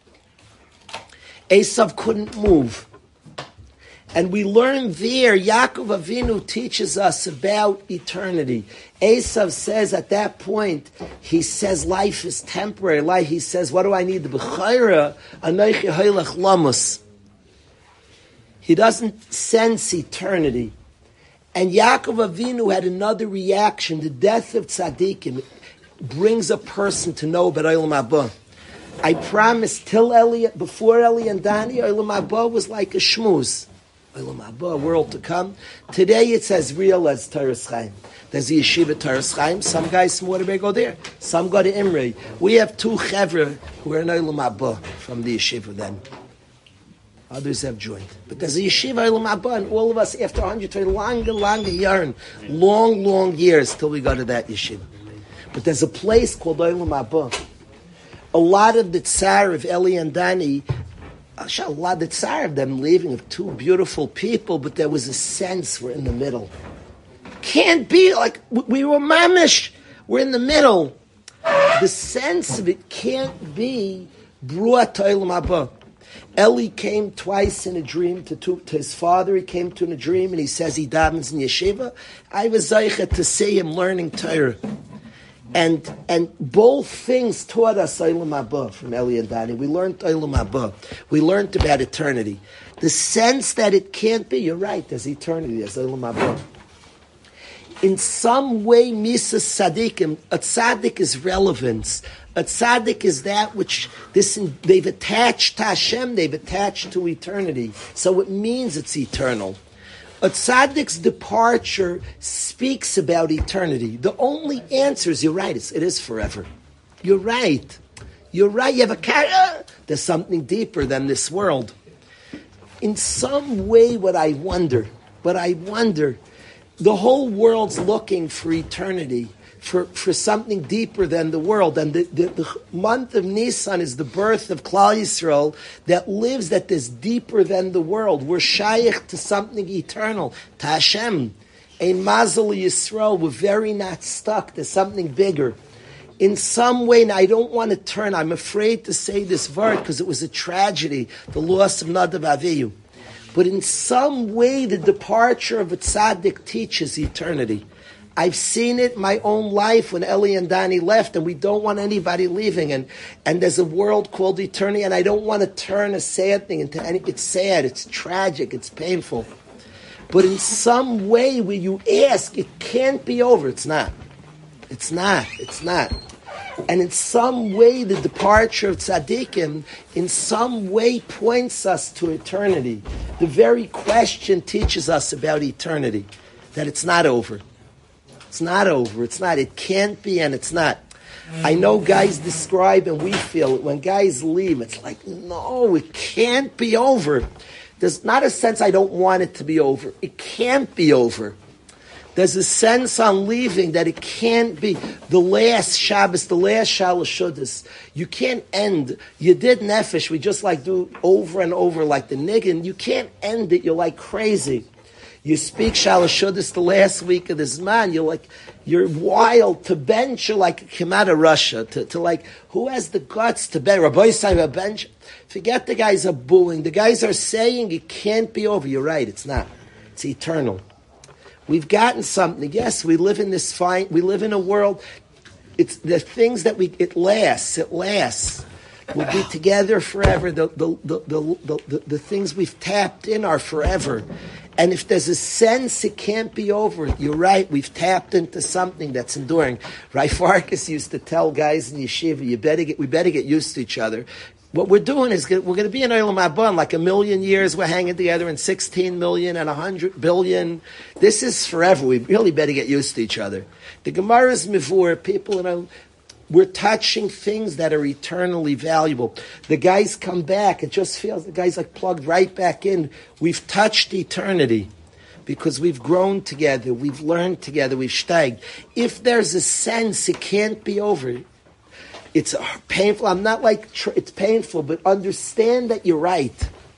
Esav couldn't move. And we learn there, Yaakov Avinu teaches us about eternity. Esav says at that point, he says life is temporary. Life, he says, what do I need? The b'chayra, anoichi hoylech lamus. He doesn't sense eternity. And Yaakov Avinu had another reaction. The death of tzaddikim brings a person to know about Olam Haba. I promise, till Eli, before Eli and Dani, Olam Haba was like a shmooze. Olam Haba, a world to come. Today it's as real as Toras Chaim. There's a yeshiva Toras Chaim. Some guys from Waterbury go there. Some go to Imre. We have two chevra who are in Olam Haba from the yeshiva then. Others have joined. But there's a yeshiva Olam Haba, and all of us, after one hundred twenty, longer, longer yarn, long, long years till we go to that yeshiva. But there's a place called Olam Haba. A lot of the tsar of Eli and Dani, a lot of the tsar of them leaving of two beautiful people, but there was a sense we're in the middle. Can't be like, we were mamish, we're in the middle. The sense of it can't be brought to Olam Haba. Eli came twice in a dream to, to, to his father. He came to in a dream and he says he davens in yeshiva. I was zeicha to see him learning Torah. And and both things taught us Olam Haba from Eli and Dani. We learned Olam Haba. We learned about eternity. The sense that it can't be, you're right, there's eternity, there's Olam Haba. In some way, Misas Tzadikim, a tzaddik is relevance. A tzaddik is that which this they've attached to Hashem, they've attached to eternity. So it means it's eternal. A tzaddik's departure speaks about eternity. The only answer is, you're right, it's, it is forever. You're right. You're right. You have a car. There's something deeper than this world. In some way, what I wonder, what I wonder, the whole world's looking for eternity, for, for something deeper than the world. And the, the, the month of Nisan is the birth of Klal Yisrael that lives that is deeper than the world. We're shaykh to something eternal, to Hashem. A Mazel Yisrael, we're very not stuck to something bigger. In some way, and I don't want to turn, I'm afraid to say this word because it was a tragedy, the loss of Nadav Avihu. But in some way, the departure of a tzaddik teaches eternity. I've seen it in my own life when Ellie and Donnie left, and we don't want anybody leaving. And, and there's a world called eternity, and I don't want to turn a sad thing into any. It's sad, it's tragic, it's painful. But in some way, where you ask, it can't be over. It's not. It's not. It's not. And in some way, the departure of tzaddikim, in some way, points us to eternity. The very question teaches us about eternity, that it's not over. It's not over. It's not. It can't be, and it's not. I know guys describe, and we feel it, when guys leave, it's like, no, it can't be over. There's not a sense I don't want it to be over. It can't be over. There's a sense on leaving that it can't be. The last Shabbos, the last Shalosh Shudas, you can't end. You did Nefesh, we just like do over and over like the niggin. You can't end it, you're like crazy. You speak Shalosh Shudas the last week of this man, you're like, you're wild. To bench, you're like, came out of Russia. To, to like, who has the guts to bench? Rabbi Yisrael bench? Forget the guys are booing. The guys are saying it can't be over. You're right, it's not. It's eternal. We've gotten something. Yes, we live in this fine, we live in a world, it's the things that we, it lasts, it lasts. We'll be together forever. The, the, the, the, the, the, the things we've tapped in are forever. And if there's a sense it can't be over, you're right, we've tapped into something that's enduring. Rai Farkas used to tell guys in yeshiva, you better get, we better get used to each other. What we're doing is we're going to be in Olam Haba in like a million years. We're hanging together in sixteen million and one hundred billion. This is forever. We really better get used to each other. The Gemara's Mivur, people, you know, we're touching things that are eternally valuable. The guys come back. It just feels the guys like plugged right back in. We've touched eternity because we've grown together. We've learned together. We've steiged. If there's a sense it can't be over, it's painful. I'm not like, it's painful, but understand that you're right.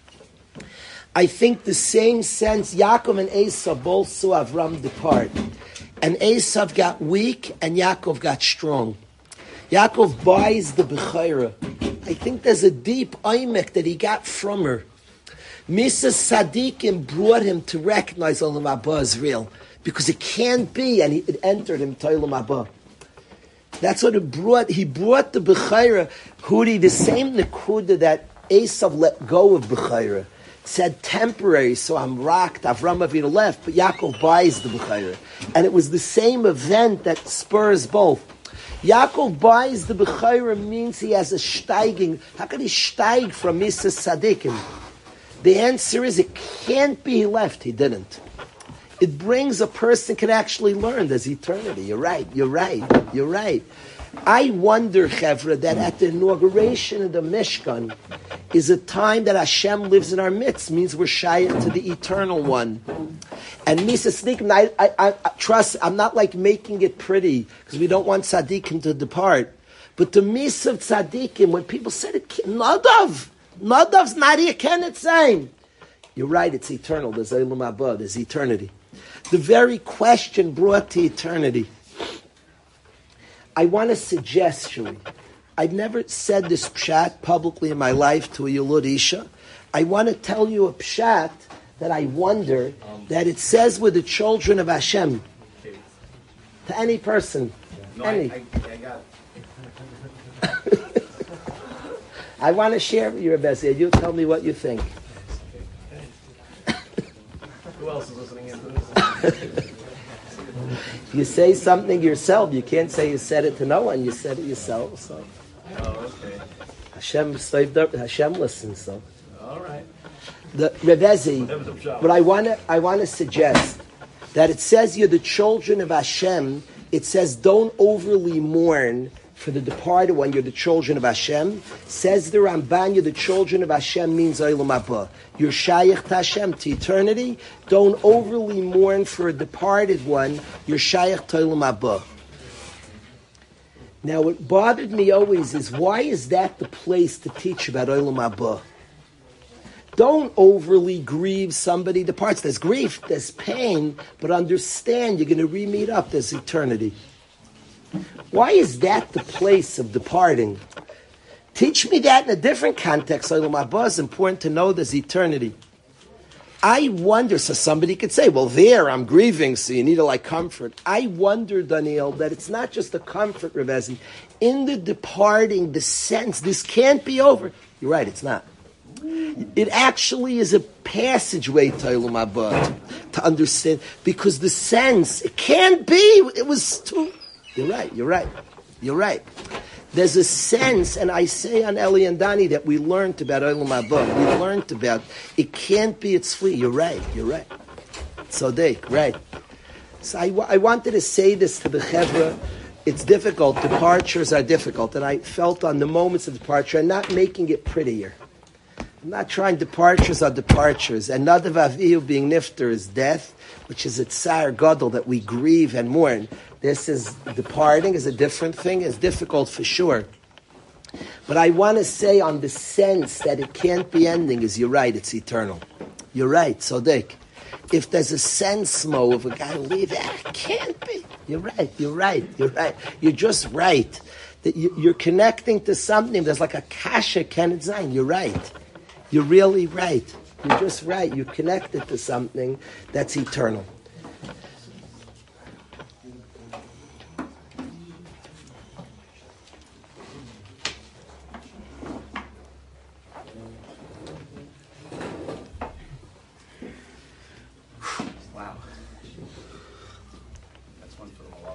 I think the same sense, Yaakov and Esav both saw Avram depart. And Esav got weak and Yaakov got strong. Yaakov buys the Bechira. I think there's a deep oimek that he got from her. Missus Sadiqim brought him to recognize Olam Haba is real. Because it can't be, and he, it entered him to Olam Haba. That's what it brought. He brought the Bechira, Hudi, the same Nekuda that Esav let go of Bechira. Said temporary, so I'm rocked. Avram Avinu left, but Yaakov buys the Bechira. And it was the same event that spurs both. Yaakov buys the Bechira means he has a steiging. How can he steig from Missus Sadiqim? The answer is it can't be he left. He didn't. It brings a person can actually learn there's eternity. You're right, you're right, you're right. I wonder, Chevra, that at the inauguration of the Mishkan is a time that Hashem lives in our midst, means we're shy to the eternal one. And Missus Sadiqim, I, I, I, I trust, I'm not like making it pretty, because we don't want Tzaddikim to depart. But the Mis of Tzaddikim, when people said it, Nadav, Nadav's not here, can it say? You're right, it's eternal. There's Olam Haba, there's eternity. The very question brought to eternity. I want to suggest, Shuli, I've never said this pshat publicly in my life to a Yulud Isha. I want to tell you a pshat that I wonder that it says with the children of Hashem. To any person. No, any. I, I, I got it. I want to share with you, Rebbe. You tell me what you think. Who else is listening in to this? You say something yourself. You can't say you said it to no one. You said it yourself. So Oh, okay. Hashem saved up. Hashem listens. So All right. the Rebezi. But I want to. I want to suggest that it says you're the children of Hashem. It says don't overly mourn for the departed one. You're the children of Hashem. Says the Ramban, you're the children of Hashem means Olam Haba. You're Shayach to Hashem, to eternity. Don't overly mourn for a departed one. You're Shayach to Olam Haba. Now, what bothered me always is, why is that the place to teach about Olam Haba? Don't overly grieve somebody departs. There's grief, there's pain, but understand you're going to re-meet up. There's eternity. Why is that the place of departing? Teach me that in a different context. Olam Haba is important to know there's eternity. I wonder, so somebody could say, well, there, I'm grieving, so you need to like comfort. I wonder, Daniel, that it's not just the comfort, Rav Ezin. In the departing, the sense, this can't be over. You're right, it's not. It actually is a passageway to Olam Haba, to understand, because the sense, it can't be, it was too, you're right, you're right, you're right. There's a sense, and I say on Eli and Dani that we learned about Olam Haba, we learned about, it can't be its flea, you're right, you're right. Tzodek, right. So I, I wanted to say this to the Chevra. It's difficult, departures are difficult, and I felt on the moments of departure, and not making it prettier. I'm not trying, departures are departures. And Nadav Avihu being nifter is death, which is a tsar gadol that we grieve and mourn. This is, departing is a different thing, it's difficult for sure. But I want to say on the sense that it can't be ending is, you're right, it's eternal. You're right, Sodek. If there's a sense, Mo, of a guy leaving, it can't be. You're right, you're right, you're right. You're just right. That you, you're connecting to something, there's like a kasha Kenneth Zayin, you're right. You're really right. You're just right. You're connected to something that's eternal. Wow. That's one for the Malach.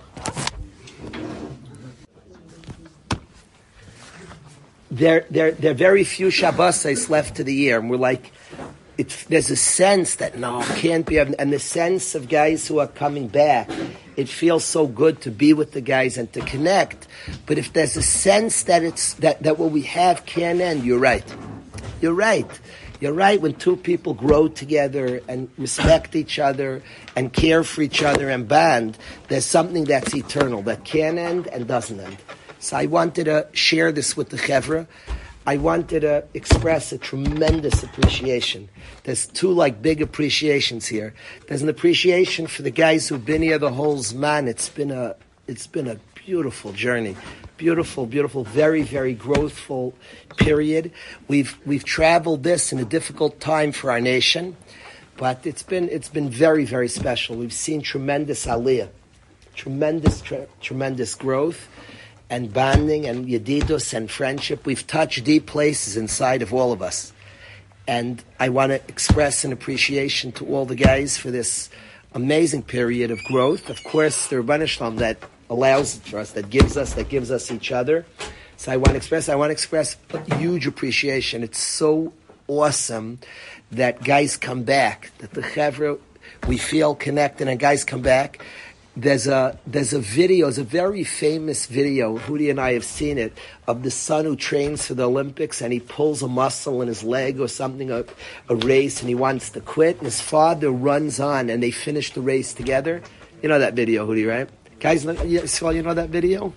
There, there, there are very few Shabbos left to the year, and we're like, it's, there's a sense that no, it can't be, and the sense of guys who are coming back, it feels so good to be with the guys and to connect. But if there's a sense that it's that, that what we have can't end, you're right. You're right. You're right. When two people grow together and respect each other and care for each other and bond, there's something that's eternal, that can end and doesn't end. So I wanted to share this with the Chevra. I wanted to express a tremendous appreciation. There's two like big appreciations here. There's an appreciation for the guys who've been here the whole Zman. It's been a, it's been a beautiful journey. Beautiful, beautiful, very, very growthful period. We've we've traveled this in a difficult time for our nation, but it's been it's been very, very special. We've seen tremendous aliyah, tremendous, tre- tremendous growth, and bonding and yedidus and friendship. We've touched deep places inside of all of us. And I want to express an appreciation to all the guys for this amazing period of growth. Of course, the Rebbeinu Shalom that allows it for us, that gives us, that gives us each other. So I want to express, I want to express a huge appreciation. It's so awesome that guys come back, that the Chevra, we feel connected and guys come back. There's a there's a video, it's a very famous video, Hudi and I have seen it, of the son who trains for the Olympics and he pulls a muscle in his leg or something, a, a race, and he wants to quit. And his father runs on and they finish the race together. You know that video, Hudi, right? Guys, you know that video?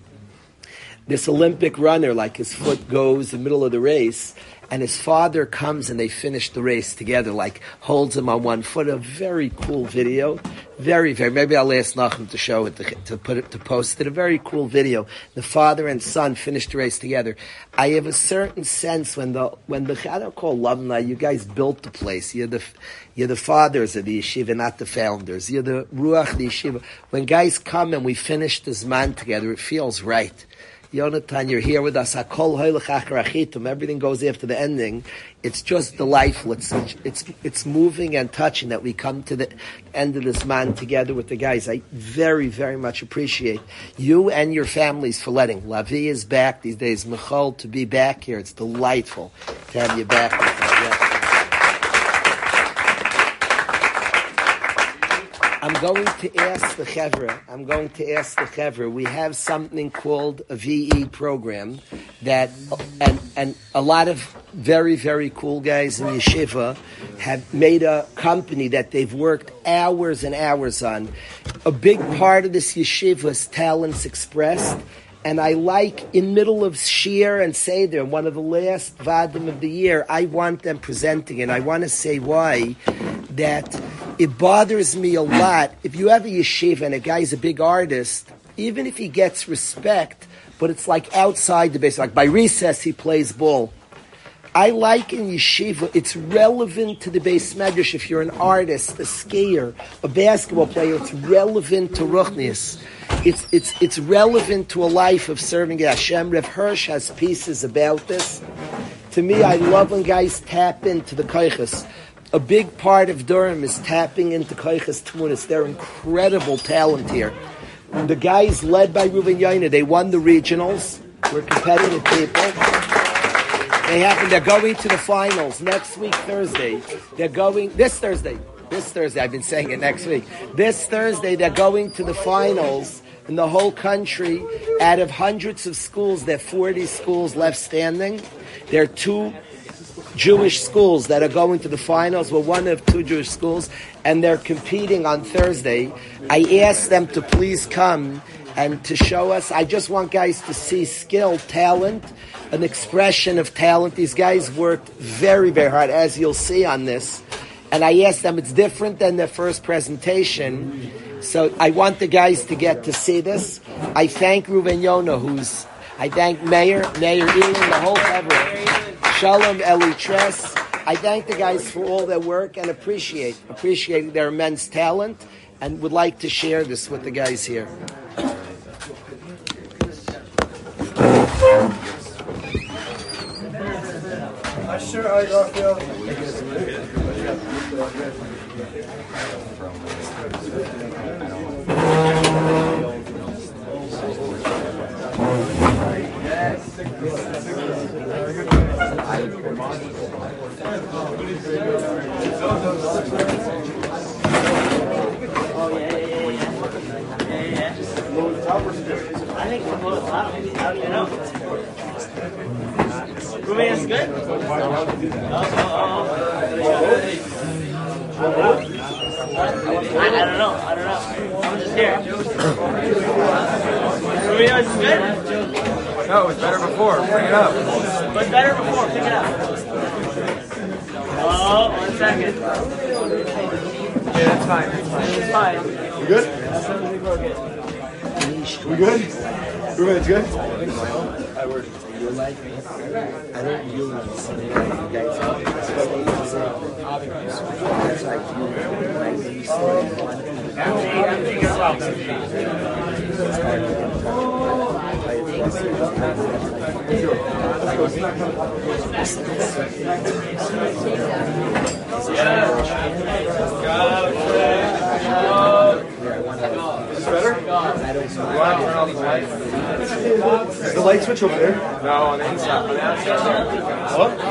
This Olympic runner, like his foot goes in the middle of the race, and his father comes and they finish the race together, like holds him on one foot. A very cool video. Very, very, maybe I'll ask Nachum to show it, to, to put it, to post it. A very cool video. The father and son finished the race together. I have a certain sense when the, when the, I don't call alumni, you guys built the place. You're the, you're the fathers of the yeshiva, not the founders. You're the ruach of the yeshiva. When guys come and we finish this man together, it feels right. Yonatan, you're here with us. Everything goes after the ending. It's just delightful. It's, it's it's moving and touching that we come to the end of this man together with the guys. I very, very much appreciate you and your families for letting. Lavi is back these days. Michal, to be back here. It's delightful to have you back with us. Yes. I'm going to ask the Chevra, I'm going to ask the Chevra, we have something called a V E program that, and, and a lot of very, very cool guys in Yeshiva have made a company that they've worked hours and hours on. A big part of this Yeshiva is talents expressed, and I like, in middle of Shir and Seder, one of the last Vadim of the year, I want them presenting it. I want to say why, that it bothers me a lot. If you have a yeshiva and a guy's a big artist, even if he gets respect, but it's like outside the base, like by recess he plays ball. I like in yeshiva, it's relevant to the Beis Medrash. If you're an artist, a skier, a basketball player, it's relevant to Ruchnius. It's, it's, it's relevant to a life of serving Hashem. Rev Hirsch has pieces about this. To me, I love when guys tap into the koiches. A big part of Durham is tapping into koiches Tmunis. They're incredible talent here. The guys led by Reuven Yaina, they won the regionals. We're competitive people. They happen, they're going to the finals next week, Thursday. They're going, this Thursday, this Thursday, I've been saying it next week. This Thursday, they're going to the finals in the whole country. Out of hundreds of schools, there are forty schools left standing. There are two Jewish schools that are going to the finals. We're one of two Jewish schools, and they're competing on Thursday. I asked them to please come and to show us. I just want guys to see skill, talent, an expression of talent. These guys worked very, very hard, as you'll see on this. And I asked them, it's different than their first presentation. So I want the guys to get to see this. I thank Reuven Yona, who's, I thank Mayor, Mayor Elon, the whole cover, Shalom Eli Tress. I thank the guys for all their work and appreciate, appreciate their immense talent, and would like to share this with the guys here. Sure, I don't feel. Oh yeah, yeah, yeah, yeah, yeah, yeah. I think we're both loud. How do you know? Reuven is good? Oh, oh, oh. I, I don't know, I don't know. I'm just here. Reuven is good? No, it was better before. Bring it up. It was better before, pick it up. Oh, one second. Yeah, that's fine. It's fine. We good? We good? Reuven, it's good? I work. You like me? I don't you understand you guys. That's like you like you say one Is this better? Is the light switch over there? No, on the inside. On the outside. What?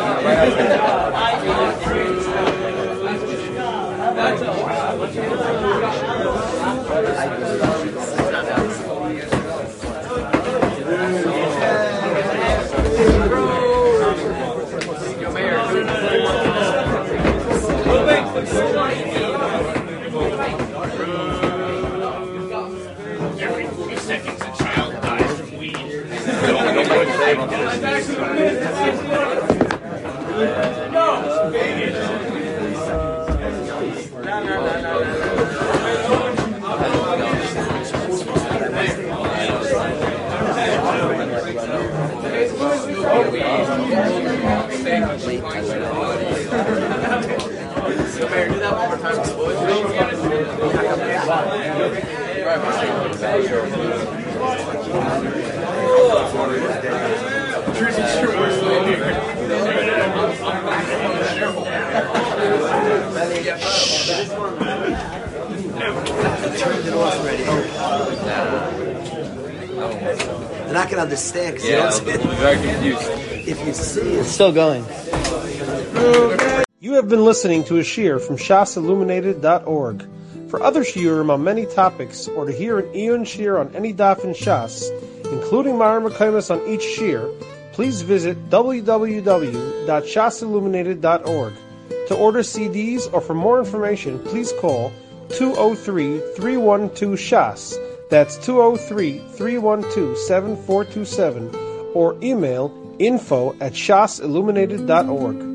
They're not going to understand because Yeah, you don't see it. very confused. If you see it, It's still going. You have been listening to a shiur from shas illuminated dot org. For other shiurim on many topics, or to hear an Eon shiur on any daf in Shas, including Mara Mekaymas on each shiur, please visit w w w dot shas illuminated dot org. To order C Ds or for more information, please call two oh three, three one two, shas. That's two oh three, three one two, seven four two seven, or email info at shas illuminated dot org.